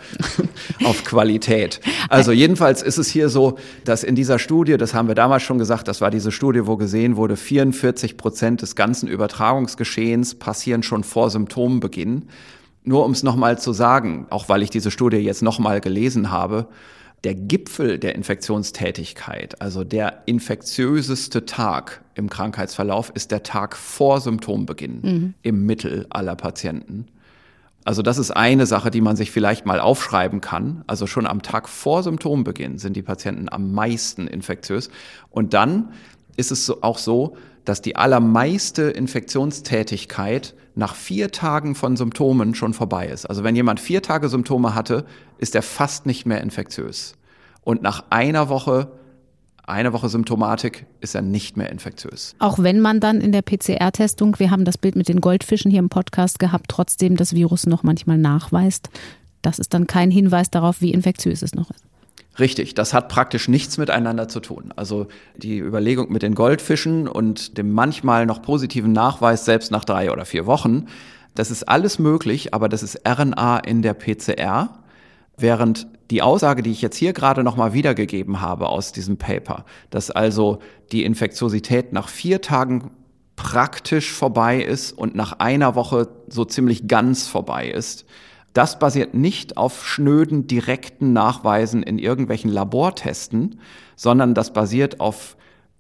Speaker 3: auf Qualität. Also jedenfalls ist es hier so, dass in dieser Studie, das haben wir damals schon gesagt, das war diese Studie, wo gesehen wurde, vierundvierzig Prozent des ganzen Übertragungsgeschehens passieren schon vor Symptombeginn. Nur um es nochmal zu sagen, auch weil ich diese Studie jetzt nochmal gelesen habe, der Gipfel der Infektionstätigkeit, also der infektiöseste Tag im Krankheitsverlauf, ist der Tag vor Symptombeginn mhm. im Mittel aller Patienten. Also das ist eine Sache, die man sich vielleicht mal aufschreiben kann. Also schon am Tag vor Symptombeginn sind die Patienten am meisten infektiös. Und dann ist es auch so, dass die allermeiste Infektionstätigkeit nach vier Tagen von Symptomen schon vorbei ist. Also wenn jemand vier Tage Symptome hatte, ist er fast nicht mehr infektiös. Und nach einer Woche, eine Woche Symptomatik, ist er nicht mehr infektiös.
Speaker 2: Auch wenn man dann in der P C R-Testung, wir haben das Bild mit den Goldfischen hier im Podcast gehabt, trotzdem das Virus noch manchmal nachweist, das ist dann kein Hinweis darauf, wie infektiös es noch ist.
Speaker 3: Richtig, das hat praktisch nichts miteinander zu tun. Also die Überlegung mit den Goldfischen und dem manchmal noch positiven Nachweis selbst nach drei oder vier Wochen, das ist alles möglich, aber das ist R N A in der P C R, während die Aussage, die ich jetzt hier gerade nochmal wiedergegeben habe aus diesem Paper, dass also die Infektiosität nach vier Tagen praktisch vorbei ist und nach einer Woche so ziemlich ganz vorbei ist, das basiert nicht auf schnöden, direkten Nachweisen in irgendwelchen Labortesten, sondern das basiert auf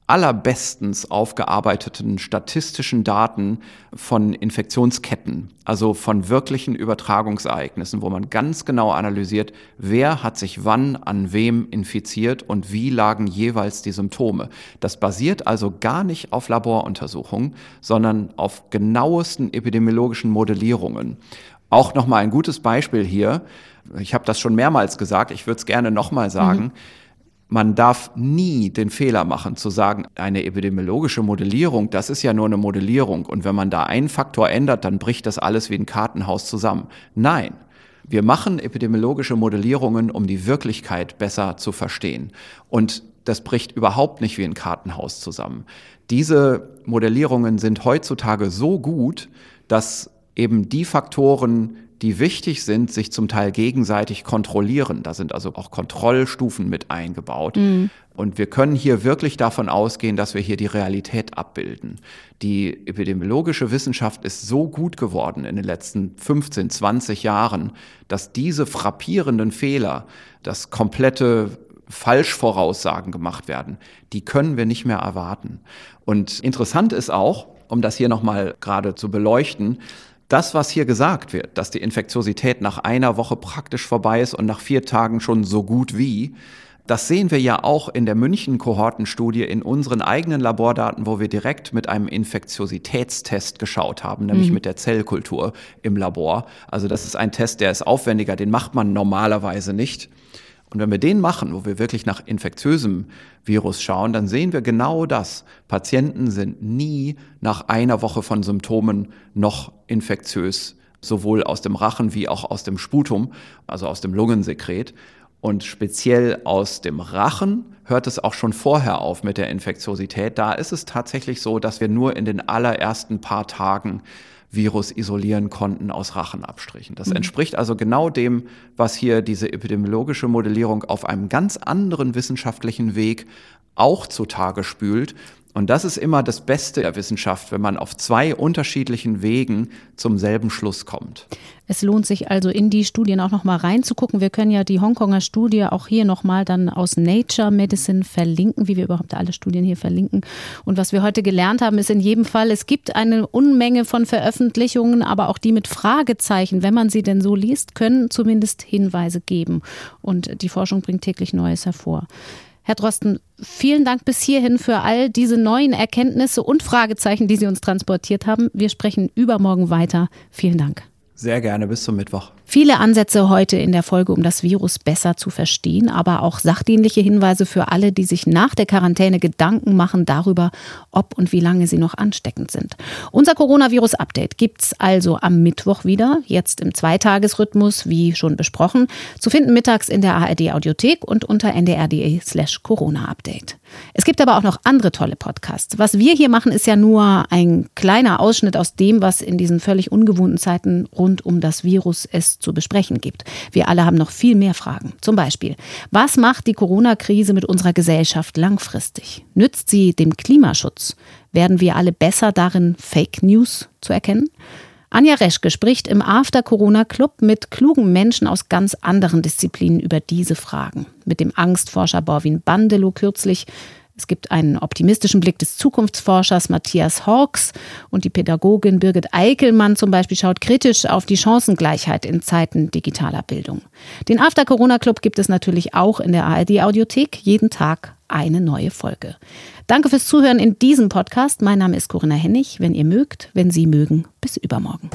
Speaker 3: allerbestens aufgearbeiteten statistischen Daten von Infektionsketten, also von wirklichen Übertragungsereignissen, wo man ganz genau analysiert, wer hat sich wann an wem infiziert und wie lagen jeweils die Symptome. Das basiert also gar nicht auf Laboruntersuchungen, sondern auf genauesten epidemiologischen Modellierungen. Auch nochmal ein gutes Beispiel hier. Ich habe das schon mehrmals gesagt, ich würde es gerne nochmal sagen. Mhm. Man darf nie den Fehler machen, zu sagen, eine epidemiologische Modellierung, das ist ja nur eine Modellierung. Und wenn man da einen Faktor ändert, dann bricht das alles wie ein Kartenhaus zusammen. Nein, wir machen epidemiologische Modellierungen, um die Wirklichkeit besser zu verstehen. Und das bricht überhaupt nicht wie ein Kartenhaus zusammen. Diese Modellierungen sind heutzutage so gut, dass eben die Faktoren, die wichtig sind, sich zum Teil gegenseitig kontrollieren. Da sind also auch Kontrollstufen mit eingebaut. Mhm. Und wir können hier wirklich davon ausgehen, dass wir hier die Realität abbilden. Die epidemiologische Wissenschaft ist so gut geworden in den letzten fünfzehn, zwanzig Jahren, dass diese frappierenden Fehler, dass komplette Falschvoraussagen gemacht werden, die können wir nicht mehr erwarten. Und interessant ist auch, um das hier nochmal gerade zu beleuchten, das, was hier gesagt wird, dass die Infektiosität nach einer Woche praktisch vorbei ist und nach vier Tagen schon so gut wie, das sehen wir ja auch in der München-Kohortenstudie in unseren eigenen Labordaten, wo wir direkt mit einem Infektiositätstest geschaut haben, nämlich mhm. mit der Zellkultur im Labor. Also das ist ein Test, der ist aufwendiger, den macht man normalerweise nicht. Und wenn wir den machen, wo wir wirklich nach infektiösem Virus schauen, dann sehen wir genau das. Patienten sind nie nach einer Woche von Symptomen noch infektiös, sowohl aus dem Rachen wie auch aus dem Sputum, also aus dem Lungensekret. Und speziell aus dem Rachen hört es auch schon vorher auf mit der Infektiosität. Da ist es tatsächlich so, dass wir nur in den allerersten paar Tagen Virus isolieren konnten aus Rachenabstrichen. Das mhm. entspricht also genau dem, was hier diese epidemiologische Modellierung auf einem ganz anderen wissenschaftlichen Weg auch zutage spült. Und das ist immer das Beste der Wissenschaft, wenn man auf zwei unterschiedlichen Wegen zum selben Schluss kommt.
Speaker 2: Es lohnt sich also, in die Studien auch noch mal reinzugucken. Wir können ja die Hongkonger Studie auch hier noch mal dann aus Nature Medicine verlinken, wie wir überhaupt alle Studien hier verlinken. Und was wir heute gelernt haben, ist in jedem Fall, es gibt eine Unmenge von Veröffentlichungen, aber auch die mit Fragezeichen, wenn man sie denn so liest, können zumindest Hinweise geben. Und die Forschung bringt täglich Neues hervor. Herr Drosten, vielen Dank bis hierhin für all diese neuen Erkenntnisse und Fragezeichen, die Sie uns transportiert haben. Wir sprechen übermorgen weiter. Vielen Dank.
Speaker 3: Sehr gerne, bis zum Mittwoch.
Speaker 2: Viele Ansätze heute in der Folge, um das Virus besser zu verstehen, aber auch sachdienliche Hinweise für alle, die sich nach der Quarantäne Gedanken machen darüber, ob und wie lange sie noch ansteckend sind. Unser Coronavirus-Update gibt's also am Mittwoch wieder, jetzt im Zweitagesrhythmus, wie schon besprochen, zu finden mittags in der A R D-Audiothek und unter n d r punkt d e slash Corona-Update. Es gibt aber auch noch andere tolle Podcasts. Was wir hier machen, ist ja nur ein kleiner Ausschnitt aus dem, was in diesen völlig ungewohnten Zeiten rund um das Virus es zu besprechen gibt. Wir alle haben noch viel mehr Fragen. Zum Beispiel, was macht die Corona-Krise mit unserer Gesellschaft langfristig? Nützt sie dem Klimaschutz? Werden wir alle besser darin, Fake News zu erkennen? Anja Reschke spricht im After-Corona-Club mit klugen Menschen aus ganz anderen Disziplinen über diese Fragen. Mit dem Angstforscher Borwin Bandelow kürzlich. Es gibt einen optimistischen Blick des Zukunftsforschers Matthias Hawks und die Pädagogin Birgit Eickelmann zum Beispiel schaut kritisch auf die Chancengleichheit in Zeiten digitaler Bildung. Den After-Corona-Club gibt es natürlich auch in der A R D-Audiothek. Jeden Tag eine neue Folge. Danke fürs Zuhören in diesem Podcast. Mein Name ist Corinna Hennig. Wenn ihr mögt, wenn Sie mögen, bis übermorgen.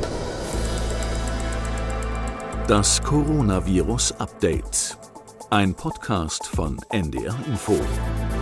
Speaker 1: Das Coronavirus Update. Ein Podcast von N D R Info.